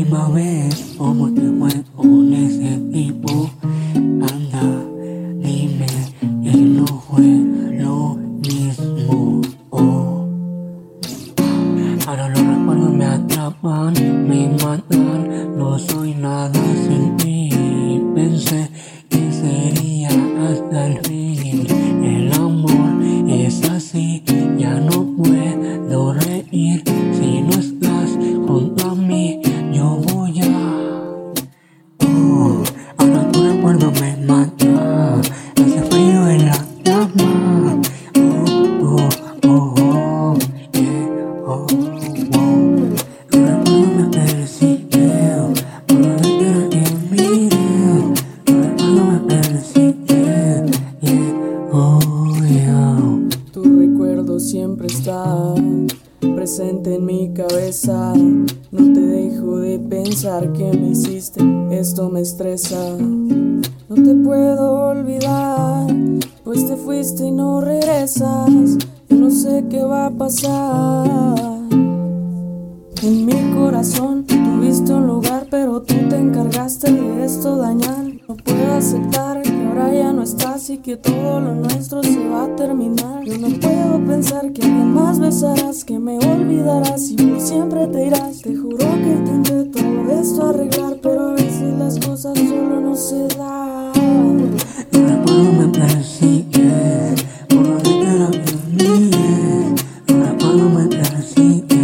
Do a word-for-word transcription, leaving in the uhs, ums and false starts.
última vez, ¿cómo te fue con ese tipo? Anda, dime que no fue lo mismo. Oh. Ahora los recuerdos me atrapan, me matan, no soy nada sin ti. Pensé que sería hasta el fin. El amor es así, ya no puedo reír. Si no estás junto a mí, yo voy a... Oh, ahora tu recuerdo me mata, hace frío en la cama. Oh, oh, oh, oh, yeah, oh, oh. Tu recuerdo me persigue, por donde quiera que mire. Tu recuerdo me persigue, yeah, oh, yeah. Tu recuerdo siempre está presente en mi cabeza. No te dejo de pensar que me hiciste, esto me estresa. No te puedo olvidar, pues te fuiste y no regresas. Yo no sé qué va a pasar. En mi corazón tuviste un lugar, pero tú te encargaste de esto dañar. No puedo aceptar que ahora ya no estás y que todo lo nuestro se va a terminar. Yo no puedo pensar que alguien más besarás, que me olvidarás y por siempre te irás. Te juro que intenté todo esto arreglar, pero a veces las cosas solo no se dan. Tu recuerdo me persigue, por donde quiera que mire. Tu recuerdo me persigue.